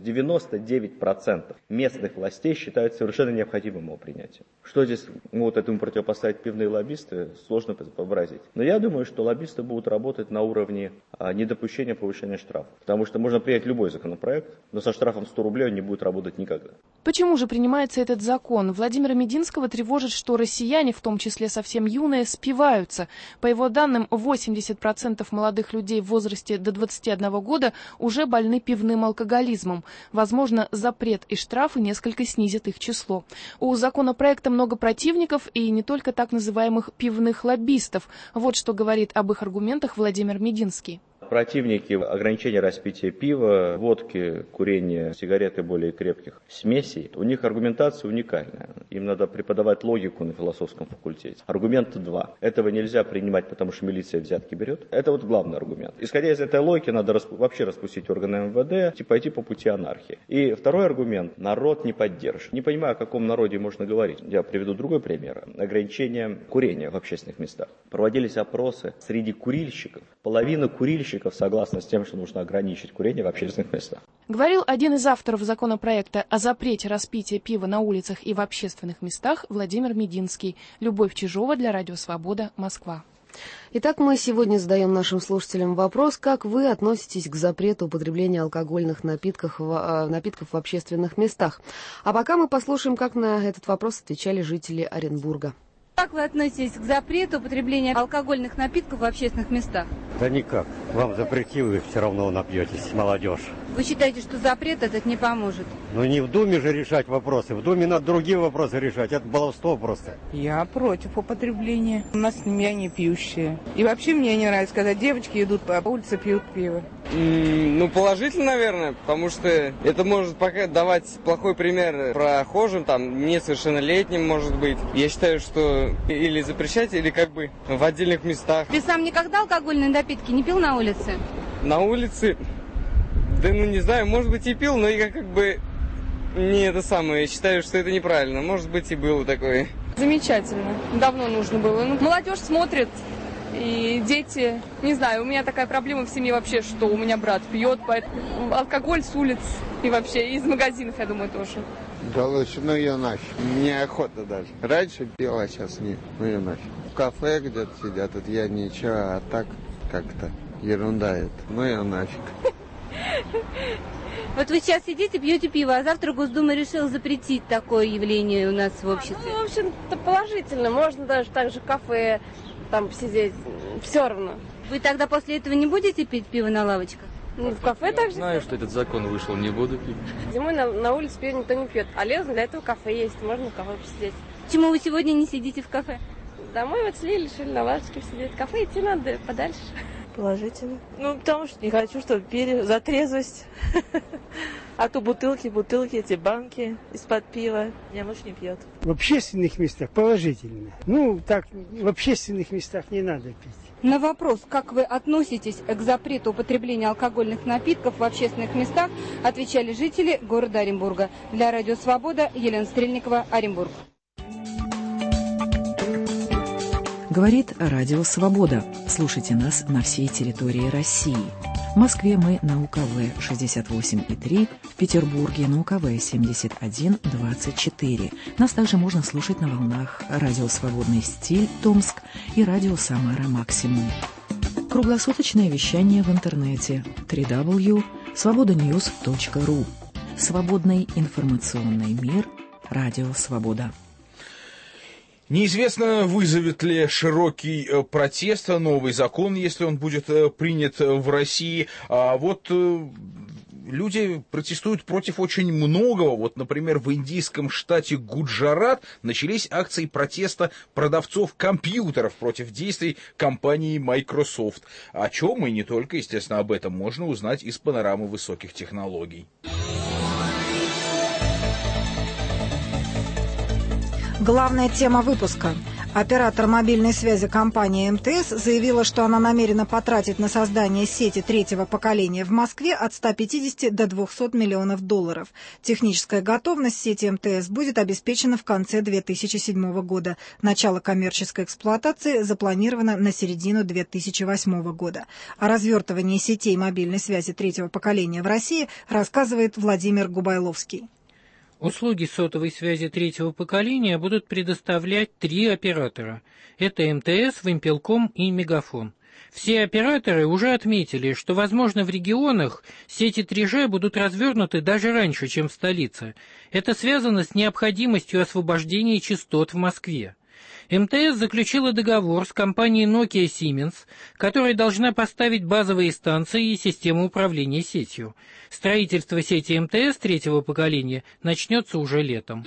99% местных властей считают совершенно необходимым его принятие. Что здесь могут этому противопоставить пивные лоббисты, сложно вообразить. Но я думаю, что лоббисты будут работать на уровне недопущения повышения штрафа. Потому что можно принять любой законопроект, но со штрафом 100 рублей он не будет работать никогда. Почему же принимается этот закон? Владимира Мединского тревожит, что россияне, в том числе совсем юные, спиваются. По его данным, 80% молодых людей в возрасте до 21 года уже больны пивным алкоголизмом. Возможно, запрет и штрафы несколько снизят их число. У законопроекта много противников и не только так называемых пивных лоббистов. Вот что говорит об их аргументах Владимир Мединский. Противники ограничения распития пива, водки, курения, сигареты более крепких смесей, у них аргументация уникальная. Им надо преподавать логику на философском факультете. Аргумент 2. Этого нельзя принимать, потому что милиция взятки берет. Это вот главный аргумент. Исходя из этой логики, надо вообще распустить органы МВД и пойти по пути анархии. И второй аргумент. Народ не поддержит. Не понимаю, о каком народе можно говорить. Я приведу другой пример. Ограничение курения в общественных местах. Проводились опросы среди курильщиков. Половина курильщиков согласна с тем, что нужно ограничить курение в общественных местах. Говорил один из авторов законопроекта о запрете распития пива на улицах и в общественных местах Владимир Мединский. Любовь Чижова для Радио Свобода, Москва. Итак, мы сегодня задаем нашим слушателям вопрос, как вы относитесь к запрету употребления алкогольных напитков в общественных местах. А пока мы послушаем, как на этот вопрос отвечали жители Оренбурга. Как вы относитесь к запрету употребления алкогольных напитков в общественных местах? Да никак. Вам запретил, вы все равно напьетесь, молодежь. Вы считаете, что запрет этот не поможет? Ну не в Думе же решать вопросы. В Думе надо другие вопросы решать. Это баловство просто. Я против употребления. У нас семья не пьющая. И вообще мне не нравится, когда девочки идут по улице, пьют пиво. Положительно, наверное, потому что это может пока давать плохой пример прохожим, там, несовершеннолетним, может быть. Я считаю, что или запрещать, или как бы в отдельных местах. Ты сам никогда алкогольные напитки не пил на улице? На улице? Да, не знаю, может быть и пил, но я как бы не это самое. Я считаю, что это неправильно. Может быть и было такое. Замечательно. Давно нужно было. Молодежь смотрит. И дети, не знаю, у меня такая проблема в семье вообще, что у меня брат пьет, поэтому алкоголь с улиц и вообще из магазинов, я думаю, тоже. Да лучше, иначе. Неохота даже. Раньше пил, а сейчас нет, иначе. В кафе где-то сидят, это я ничего, а так как-то ерунда это, иначе. Вот вы сейчас сидите, пьете пиво, а завтра Госдума решила запретить такое явление у нас в обществе. В общем-то, положительно. Можно даже так же в кафе там сидеть. Все равно. Вы тогда после этого не будете пить пиво на лавочках? В кафе также. Знаю, что этот закон вышел, не буду пить. Зимой на улице пиво никто не пьет. А летом для этого кафе есть. Можно в кафе посидеть. Почему вы сегодня не сидите в кафе? Домой слили, решили на лавочке посидеть. В кафе идти надо подальше. Положительно. Потому что не хочу, чтобы пили за трезвость. А то бутылки, эти банки из-под пива. Я муж не пьет. В общественных местах положительно. Так, в общественных местах не надо пить. На вопрос, как вы относитесь к запрету употребления алкогольных напитков в общественных местах, отвечали жители города Оренбурга. Для Радио Свобода, Елена Стрельникова, Оренбург. Говорит Радио Свобода. Слушайте нас на всей территории России. В Москве мы на УКВ 68,3, в Петербурге на УКВ 71,24. Нас также можно слушать на волнах Радио Свободный стиль Томск и Радио Самара Максимум. Круглосуточное вещание в интернете www.svobodanews.ru. Свободный информационный мир. Радио Свобода. Неизвестно, вызовет ли широкий протест новый закон, если он будет принят в России. А вот люди протестуют против очень многого. Вот, например, в индийском штате Гуджарат начались акции протеста продавцов компьютеров против действий компании Microsoft. О чем и не только, естественно, об этом можно узнать из панорамы высоких технологий. Главная тема выпуска. Оператор мобильной связи компании МТС заявила, что она намерена потратить на создание сети третьего поколения в Москве от 150 до 200 миллионов долларов. Техническая готовность сети МТС будет обеспечена в конце 2007 года. Начало коммерческой эксплуатации запланировано на середину 2008 года. О развертывании сетей мобильной связи третьего поколения в России рассказывает Владимир Губайловский. Услуги сотовой связи третьего поколения будут предоставлять 3 оператора. Это МТС, Вимпелком и Мегафон. Все операторы уже отметили, что, возможно, в регионах сети 3G будут развернуты даже раньше, чем в столице. Это связано с необходимостью освобождения частот в Москве. МТС заключила договор с компанией Nokia Siemens, которая должна поставить базовые станции и систему управления сетью. Строительство сети МТС третьего поколения начнется уже летом.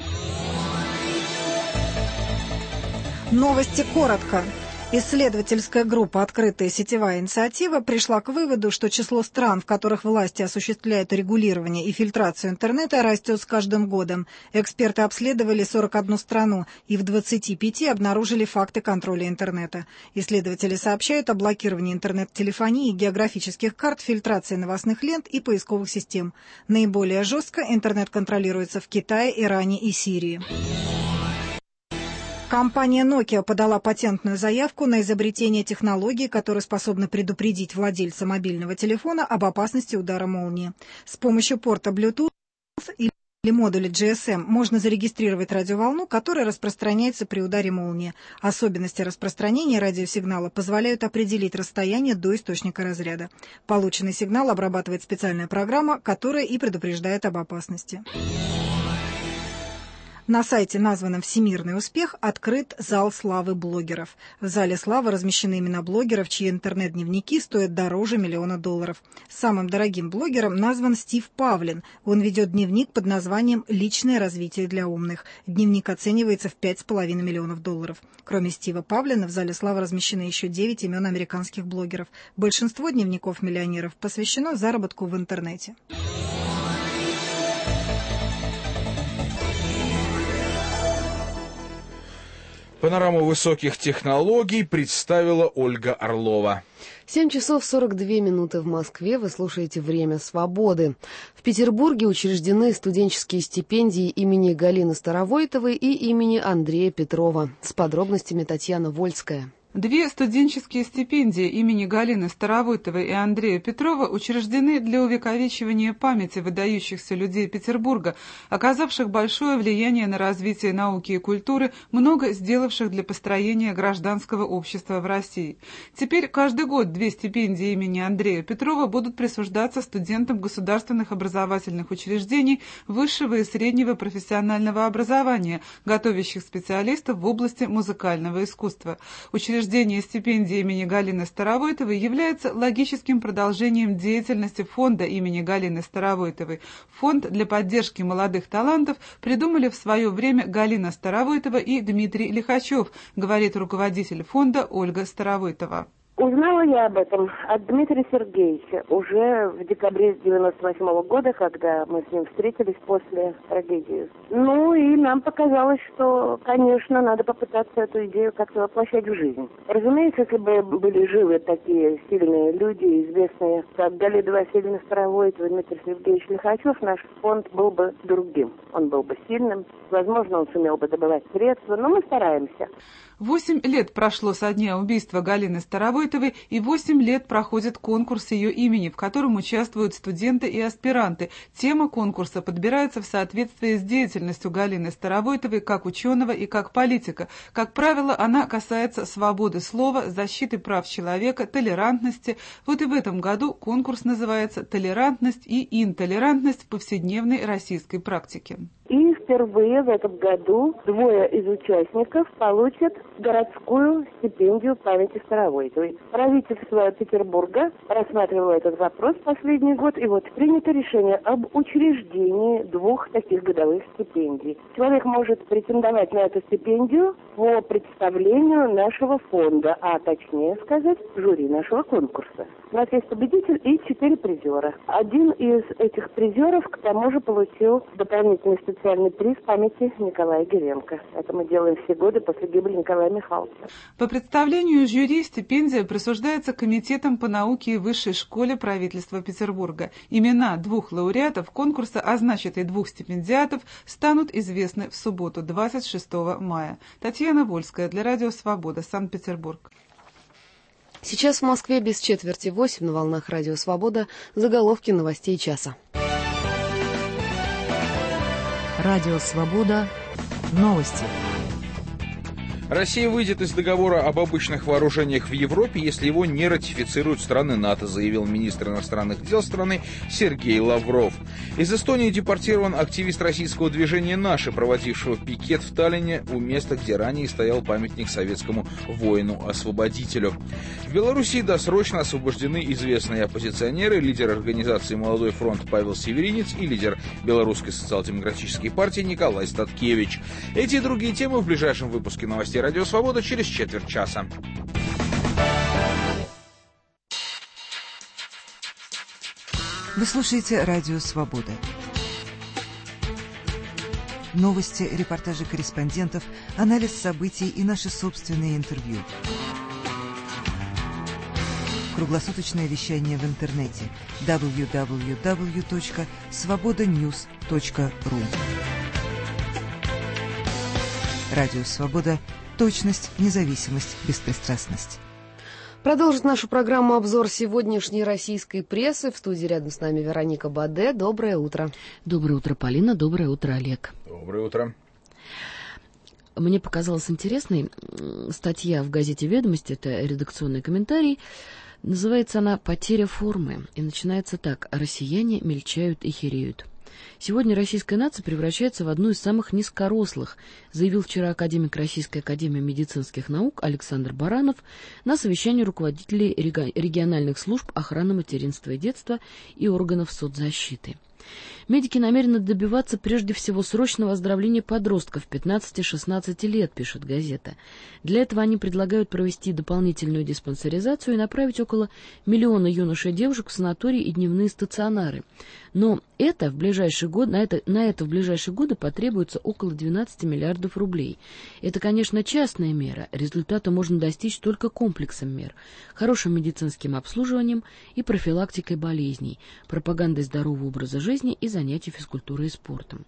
Новости коротко. Исследовательская группа «Открытая сетевая инициатива» пришла к выводу, что число стран, в которых власти осуществляют регулирование и фильтрацию интернета, растет с каждым годом. Эксперты обследовали 41 страну и в 25 обнаружили факты контроля интернета. Исследователи сообщают о блокировании интернет-телефонии, географических карт, фильтрации новостных лент и поисковых систем. Наиболее жестко интернет контролируется в Китае, Иране и Сирии. Компания Nokia подала патентную заявку на изобретение технологии, которая способна предупредить владельца мобильного телефона об опасности удара молнии. С помощью порта Bluetooth или модуля GSM можно зарегистрировать радиоволну, которая распространяется при ударе молнии. Особенности распространения радиосигнала позволяют определить расстояние до источника разряда. Полученный сигнал обрабатывает специальная программа, которая и предупреждает об опасности. На сайте, названном «Всемирный успех», открыт зал славы блогеров. В зале славы размещены имена блогеров, чьи интернет-дневники стоят дороже $1 миллиона. Самым дорогим блогером назван Стив Павлин. Он ведет дневник под названием «Личное развитие для умных». Дневник оценивается в $5,5 миллионов. Кроме Стива Павлина, в зале славы размещены еще 9 имен американских блогеров. Большинство дневников миллионеров посвящено заработку в интернете. Панораму высоких технологий представила Ольга Орлова. 7 часов 42 минуты в Москве. Вы слушаете «Время свободы». В Петербурге учреждены студенческие стипендии имени Галины Старовойтовой и имени Андрея Петрова. С подробностями Татьяна Вольская. 2 студенческие стипендии имени Галины Старовойтовой и Андрея Петрова учреждены для увековечивания памяти выдающихся людей Петербурга, оказавших большое влияние на развитие науки и культуры, много сделавших для построения гражданского общества в России. Теперь каждый год 2 стипендии имени Андрея Петрова будут присуждаться студентам государственных образовательных учреждений высшего и среднего профессионального образования, готовящих специалистов в области музыкального искусства. Учреждение стипендии имени Галины Старовойтовой является логическим продолжением деятельности фонда имени Галины Старовойтовой. Фонд для поддержки молодых талантов придумали в свое время Галина Старовойтова и Дмитрий Лихачев, говорит руководитель фонда Ольга Старовойтова. Узнала я об этом от Дмитрия Сергеевича уже в декабре 1998 года, когда мы с ним встретились после трагедии. Ну и нам показалось, что, конечно, надо попытаться эту идею как-то воплощать в жизнь. Разумеется, если бы были живы такие сильные люди, известные, как Галина Васильевна Старовойтова и Дмитрий Сергеевич Лихачев, наш фонд был бы другим. Он был бы сильным, возможно, он сумел бы добывать средства, но мы стараемся. 8 лет прошло со дня убийства Галины Старовойтовой, и 8 лет проходит конкурс ее имени, в котором участвуют студенты и аспиранты. Тема конкурса подбирается в соответствии с деятельностью Галины Старовойтовой как ученого и как политика. Как правило, она касается свободы слова, защиты прав человека, толерантности. Вот и в этом году конкурс называется «Толерантность и интолерантность в повседневной российской практике». И впервые в этом году 2 из участников получат городскую стипендию памяти Старовойтовой. Правительство Петербурга рассматривало этот вопрос последний год, и вот принято решение об учреждении 2 таких годовых стипендий. Человек может претендовать на эту стипендию по представлению нашего фонда, а точнее сказать, жюри нашего конкурса. У нас есть победитель и 4 призера. Один из этих призеров, к тому же, получил дополнительный специальный приз памяти Николая Гиренко. Это мы делаем все годы после гибели Николая Михайловича. По представлению жюри стипендия присуждается Комитетом по науке и высшей школе правительства Петербурга. Имена 2 лауреатов конкурса, а значит и 2 стипендиатов, станут известны в субботу, 26 мая. Татьяна Вольская для Радио Свобода, Санкт-Петербург. Сейчас в Москве без 7:45 на волнах Радио Свобода заголовки новостей часа. Радио Свобода. Новости. Россия выйдет из договора об обычных вооружениях в Европе, если его не ратифицируют страны НАТО, заявил министр иностранных дел страны Сергей Лавров. Из Эстонии депортирован активист российского движения «Наши», проводившего пикет в Таллине у места, где ранее стоял памятник советскому воину-освободителю. В Белоруссии досрочно освобождены известные оппозиционеры, лидер организации «Молодой фронт» Павел Северинец и лидер Белорусской социал-демократической партии Николай Статкевич. Эти и другие темы в ближайшем выпуске новостей Радио Свобода через четверть часа. Вы слушаете Радио Свобода. Новости, репортажи корреспондентов, анализ событий и наши собственные интервью. Круглосуточное вещание в интернете www.svobodanews.ru. Радио Свобода. Точность, независимость, беспристрастность. Продолжит нашу программу обзор сегодняшней российской прессы. В студии рядом с нами Вероника Баде. Доброе утро. Доброе утро, Полина. Доброе утро, Олег. Доброе утро. Мне показалась интересной статья в газете «Ведомости», это редакционный комментарий. Называется она «Потеря формы». И начинается так: «Россияне мельчают и хереют». Сегодня российская нация превращается в одну из самых низкорослых, заявил вчера академик Российской академии медицинских наук Александр Баранов на совещании руководителей региональных служб охраны материнства и детства и органов соцзащиты. Медики намерены добиваться прежде всего срочного оздоровления подростков 15-16 лет, пишет газета. Для этого они предлагают провести дополнительную диспансеризацию и направить около 1 миллиона юношей и девушек в санатории и дневные стационары. Но на это в ближайшие годы потребуется около 12 миллиардов рублей. Это, конечно, частная мера. Результата можно достичь только комплексом мер, хорошим медицинским обслуживанием и профилактикой болезней, пропагандой здорового образа жизни и занятий физкультурой и спортом.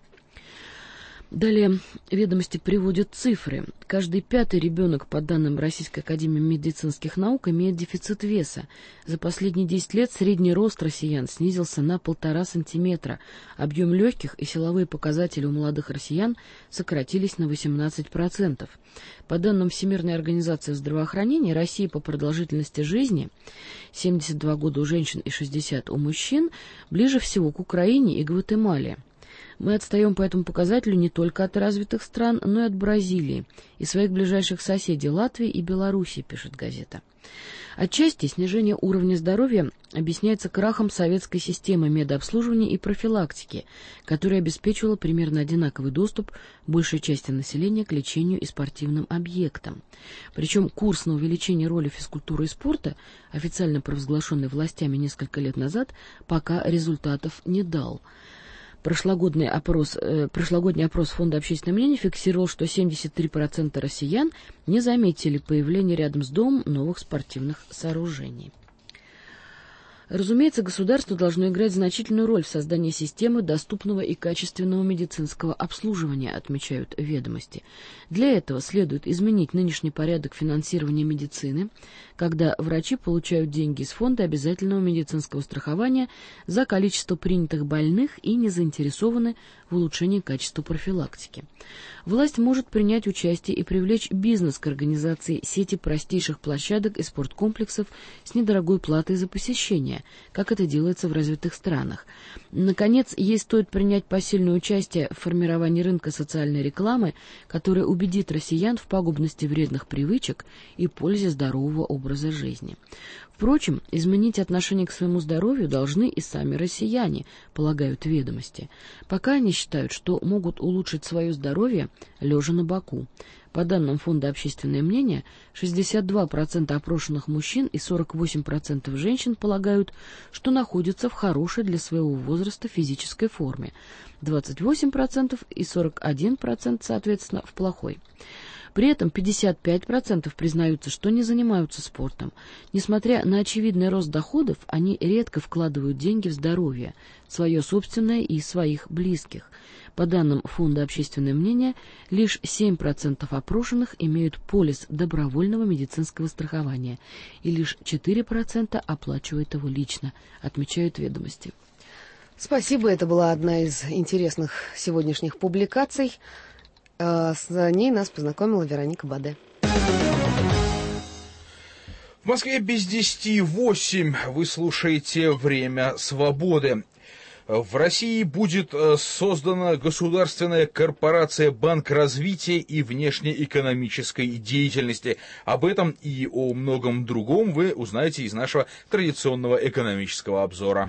Далее «Ведомости» приводят цифры. Каждый 5-й ребенок, по данным Российской академии медицинских наук, имеет дефицит веса. За последние 10 лет средний рост россиян снизился на 1,5 сантиметра. Объем легких и силовые показатели у молодых россиян сократились на 18%. По данным Всемирной организации здравоохранения, Россия по продолжительности жизни 72 года у женщин и 60 у мужчин ближе всего к Украине и Гватемале. Мы отстаем по этому показателю не только от развитых стран, но и от Бразилии и своих ближайших соседей Латвии и Белоруссии, пишет газета. Отчасти снижение уровня здоровья объясняется крахом советской системы медобслуживания и профилактики, которая обеспечивала примерно одинаковый доступ большей части населения к лечению и спортивным объектам. Причем курс на увеличение роли физкультуры и спорта, официально провозглашенный властями несколько лет назад, пока результатов не дал. Прошлогодний опрос Фонда общественного мнения фиксировал, что 73% россиян не заметили появления рядом с домом новых спортивных сооружений. Разумеется, государство должно играть значительную роль в создании системы доступного и качественного медицинского обслуживания, отмечают «Ведомости». Для этого следует изменить нынешний порядок финансирования медицины, когда врачи получают деньги из фонда обязательного медицинского страхования за количество принятых больных и не заинтересованы в улучшении качества профилактики. Власть может принять участие и привлечь бизнес к организации сети простейших площадок и спорткомплексов с недорогой платой за посещение, как это делается в развитых странах. Наконец, ей стоит принять посильное участие в формировании рынка социальной рекламы, которая убедит россиян в пагубности вредных привычек и пользе здорового образа жизни. Впрочем, изменить отношение к своему здоровью должны и сами россияне, полагают «Ведомости». Пока они считают, что могут улучшить свое здоровье, лежа на боку. По данным Фонда общественное мнение, 62% опрошенных мужчин и 48% женщин полагают, что находятся в хорошей для своего возраста физической форме, 28% и 41% соответственно в плохой. При этом 55% признаются, что не занимаются спортом. Несмотря на очевидный рост доходов, они редко вкладывают деньги в здоровье, свое собственное и своих близких. По данным Фонда общественное мнение, лишь 7% опрошенных имеют полис добровольного медицинского страхования, и лишь 4% оплачивают его лично, отмечают «Ведомости». Спасибо, это была одна из интересных сегодняшних публикаций. С ней нас познакомила Вероника Баде. В Москве без 10:08 вы слушаете «Время свободы». В России будет создана государственная корпорация «Банк развития и внешнеэкономической деятельности». Об этом и о многом другом вы узнаете из нашего традиционного экономического обзора.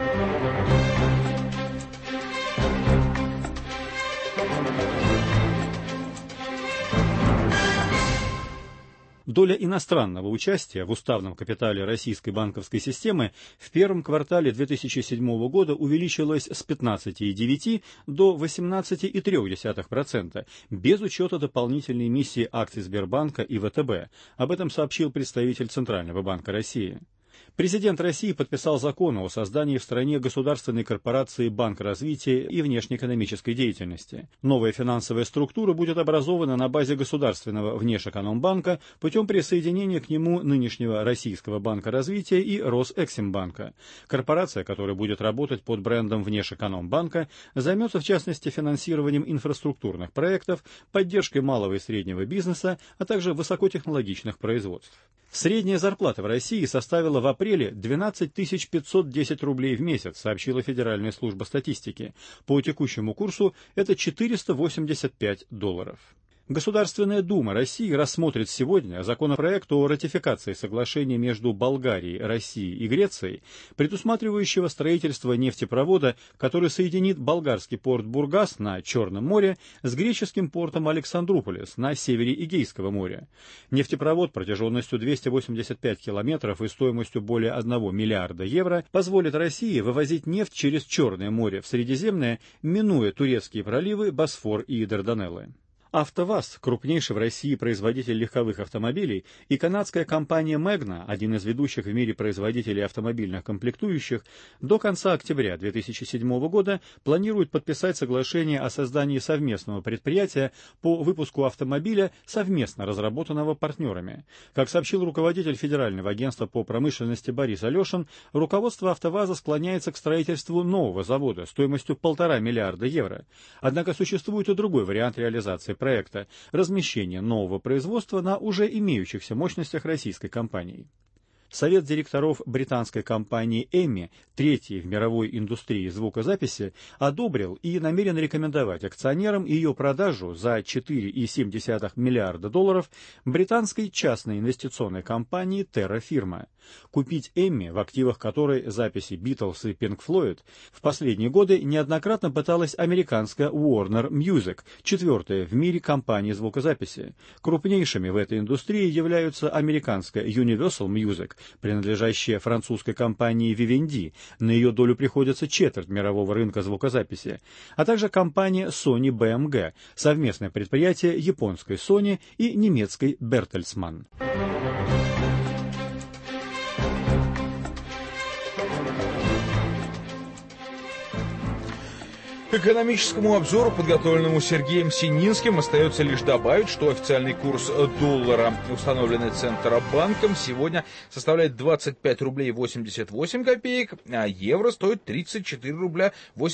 Доля иностранного участия в уставном капитале российской банковской системы в первом квартале 2007 года увеличилась с 15,9% до 18,3%, без учета дополнительной эмиссии акций Сбербанка и ВТБ. Об этом сообщил представитель Центрального банка России. Президент России подписал закон о создании в стране государственной корпорации «Банк развития и внешнеэкономической деятельности». Новая финансовая структура будет образована на базе государственного Внешэкономбанка путем присоединения к нему нынешнего Российского банка развития и Росэксимбанка. Корпорация, которая будет работать под брендом Внешэкономбанка, займется в частности финансированием инфраструктурных проектов, поддержкой малого и среднего бизнеса, а также высокотехнологичных производств. Средняя зарплата в России составила в в апреле 12 510 рублей в месяц, сообщила Федеральная служба статистики. По текущему курсу это $485. Государственная дума России рассмотрит сегодня законопроект о ратификации соглашения между Болгарией, Россией и Грецией, предусматривающего строительство нефтепровода, который соединит болгарский порт Бургас на Черном море с греческим портом Александрополис на севере Эгейского моря. Нефтепровод протяженностью 285 километров и стоимостью более 1 миллиарда евро позволит России вывозить нефть через Черное море в Средиземное, минуя турецкие проливы Босфор и Дарданеллы. АвтоВАЗ, крупнейший в России производитель легковых автомобилей, и канадская компания Magna, один из ведущих в мире производителей автомобильных комплектующих, до конца октября 2007 года планируют подписать соглашение о создании совместного предприятия по выпуску автомобиля, совместно разработанного партнерами. Как сообщил руководитель Федерального агентства по промышленности Борис Алешин, руководство АвтоВАЗа склоняется к строительству нового завода стоимостью 1,5 миллиарда евро. Однако существует и другой вариант реализации проекта – размещение нового производства на уже имеющихся мощностях российской компании. Совет директоров британской компании Emmy, третьей в мировой индустрии звукозаписи, одобрил и намерен рекомендовать акционерам ее продажу за $4,7 миллиарда британской частной инвестиционной компании Terra Firma. Купить Emmy, в активах которой записи Beatles и Pink Floyd, в последние годы неоднократно пыталась американская Warner Music, четвертая в мире компания звукозаписи. Крупнейшими в этой индустрии являются американская Universal Music, принадлежащая французской компании Vivendi, на ее долю приходится четверть мирового рынка звукозаписи, а также компания Sony BMG, совместное предприятие японской Sony и немецкой Bertelsmann. К экономическому обзору, подготовленному Сергеем Сининским, остается лишь добавить, что официальный курс доллара, установленный Центробанком, сегодня составляет 25 рублей 88 копеек, а евро стоит 34 рубля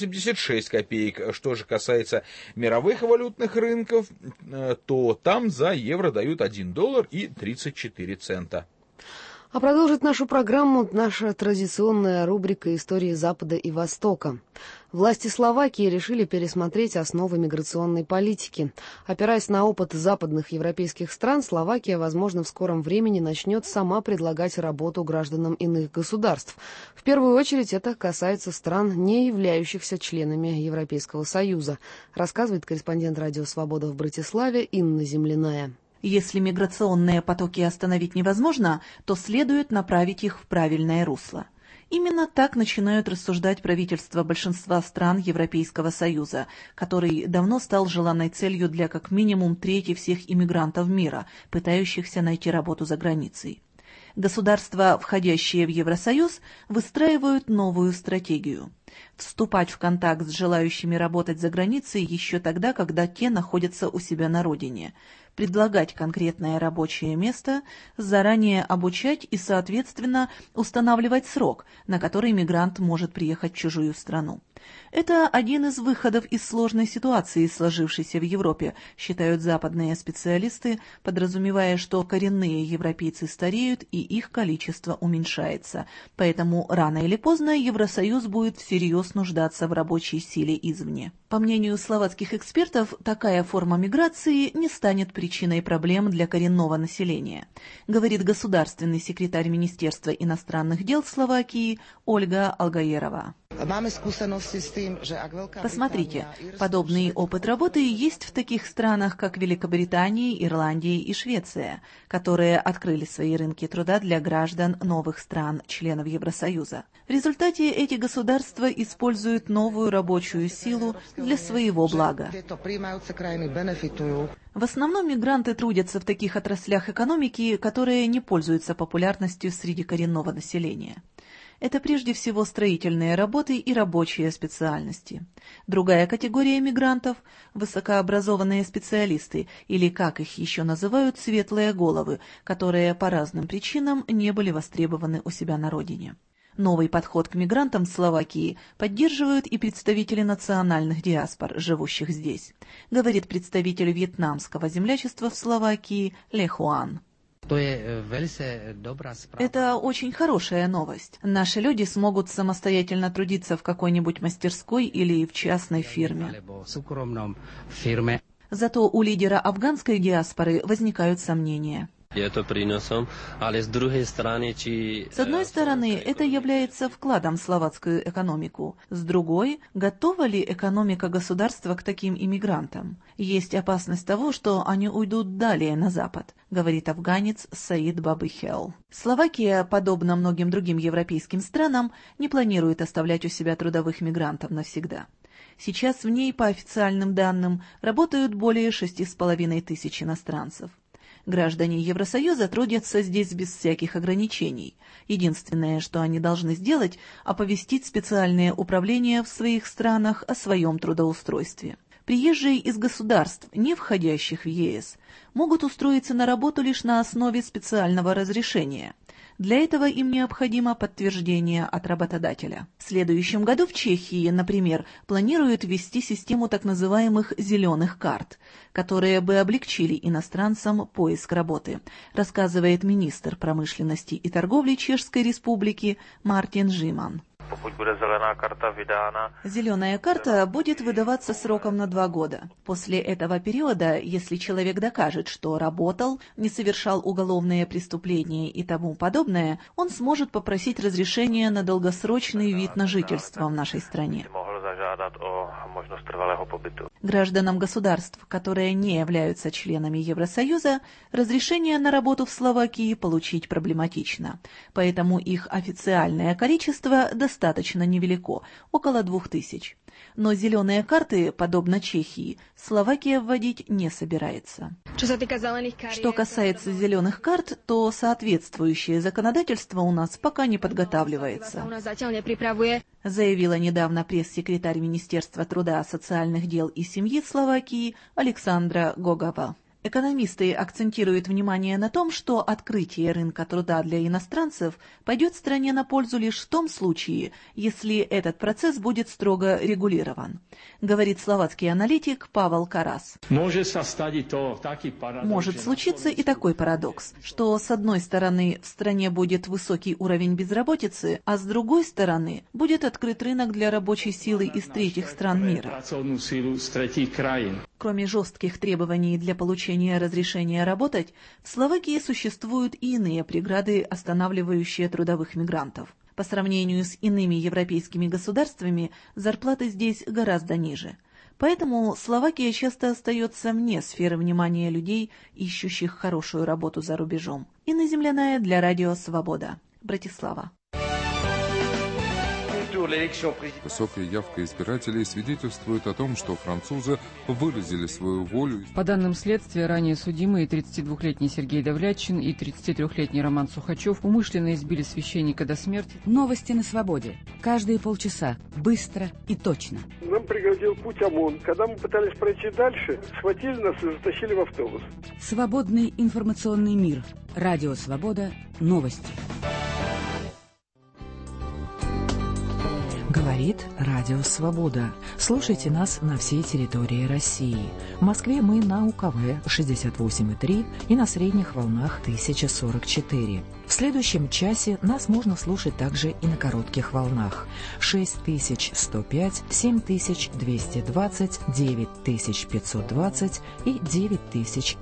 86 копеек. Что же касается мировых валютных рынков, то там за евро дают $1 и 34 цента. А продолжит нашу программу наша традиционная рубрика «Истории Запада и Востока». Власти Словакии решили пересмотреть основы миграционной политики. Опираясь на опыт западных европейских стран, Словакия, возможно, в скором времени начнет сама предлагать работу гражданам иных государств. В первую очередь это касается стран, не являющихся членами Европейского Союза, рассказывает корреспондент «Радио Свобода» в Братиславе Инна Земляная. Если миграционные потоки остановить невозможно, то следует направить их в правильное русло. Именно так начинают рассуждать правительства большинства стран Европейского Союза, который давно стал желанной целью для как минимум трети всех иммигрантов мира, пытающихся найти работу за границей. Государства, входящие в Евросоюз, выстраивают новую стратегию – вступать в контакт с желающими работать за границей еще тогда, когда те находятся у себя на родине, предлагать конкретное рабочее место, заранее обучать и, соответственно, устанавливать срок, на который мигрант может приехать в чужую страну. Это один из выходов из сложной ситуации, сложившейся в Европе, считают западные специалисты, подразумевая, что коренные европейцы стареют и их количество уменьшается. Поэтому рано или поздно Евросоюз будет всерьез нуждаться в рабочей силе извне. По мнению словацких экспертов, такая форма миграции не станет причиной проблем для коренного населения, говорит государственный секретарь Министерства иностранных дел Словакии Ольга Алгаерова. Посмотрите, подобный опыт работы есть в таких странах, как Великобритания, Ирландия и Швеция, которые открыли свои рынки труда для граждан новых стран, членов Евросоюза. В результате эти государства используют новую рабочую силу для своего блага. В основном мигранты трудятся в таких отраслях экономики, которые не пользуются популярностью среди коренного населения. Это прежде всего строительные работы и рабочие специальности. Другая категория мигрантов – высокообразованные специалисты, или, как их еще называют, светлые головы, которые по разным причинам не были востребованы у себя на родине. Новый подход к мигрантам в Словакии поддерживают и представители национальных диаспор, живущих здесь, говорит представитель вьетнамского землячества в Словакии Ле Хуан. Это очень хорошая новость. Наши люди смогут самостоятельно трудиться в какой-нибудь мастерской или в частной фирме. Зато у лидера афганской диаспоры возникают сомнения. С одной стороны, это является вкладом в словацкую экономику. С другой, готова ли экономика государства к таким иммигрантам? Есть опасность того, что они уйдут далее на Запад, говорит афганец Саид Бабыхел. Словакия, подобно многим другим европейским странам, не планирует оставлять у себя трудовых мигрантов навсегда. Сейчас в ней, по официальным данным, работают более 6,5 тысяч иностранцев. Граждане Евросоюза трудятся здесь без всяких ограничений. Единственное, что они должны сделать, оповестить специальное управление в своих странах о своем трудоустройстве. Приезжие из государств, не входящих в ЕС, могут устроиться на работу лишь на основе специального разрешения. Для этого им необходимо подтверждение от работодателя. В следующем году в Чехии, например, планируют ввести систему так называемых «зеленых карт», которые бы облегчили иностранцам поиск работы, рассказывает министр промышленности и торговли Чешской Республики Мартин Жиман. Зеленая карта будет выдаваться сроком на 2 года. После этого периода, если человек докажет, что работал, не совершал уголовные преступления и тому подобное, он сможет попросить разрешения на долгосрочный вид на жительство в нашей стране. Гражданам государств, которые не являются членами Евросоюза, разрешение на работу в Словакии получить проблематично, поэтому их официальное количество достаточно невелико, около 2000. Но зеленые карты, подобно Чехии, Словакия вводить не собирается. Что касается зеленых карт, то соответствующее законодательство у нас пока не подготавливается, заявила недавно пресс-секретарь Министерства труда, социальных дел и семьи Словакии Александра Гогова. Экономисты акцентируют внимание на том, что открытие рынка труда для иностранцев пойдет стране на пользу лишь в том случае, если этот процесс будет строго регулирован, говорит словацкий аналитик Павел Карас. Может случиться и такой парадокс, что с одной стороны в стране будет высокий уровень безработицы, а с другой стороны будет открыт рынок для рабочей силы из третьих стран мира. Кроме жестких требований для получения разрешения работать, в Словакии существуют и иные преграды, останавливающие трудовых мигрантов. По сравнению с иными европейскими государствами, зарплаты здесь гораздо ниже. Поэтому Словакия часто остается вне сферы внимания людей, ищущих хорошую работу за рубежом. Инна Земляная для Радио Свобода. Братислава. Высокая явка избирателей свидетельствует о том, что французы выразили свою волю. По данным следствия, ранее судимые 32-летний Сергей Давлятчин и 33-летний Роман Сухачев умышленно избили священника до смерти. Новости на свободе. Каждые полчаса. Быстро и точно. Нам пригрозил путь ОМОН. Когда мы пытались пройти дальше, схватили нас и затащили в автобус. Свободный информационный мир. Радио Свобода. Новости. Говорит Радио Свобода. Слушайте нас на всей территории России. В Москве мы на УКВ 68,3 и на средних волнах 1044. В следующем часе нас можно слушать также и на коротких волнах 6105, 7220, 9520 и 9000.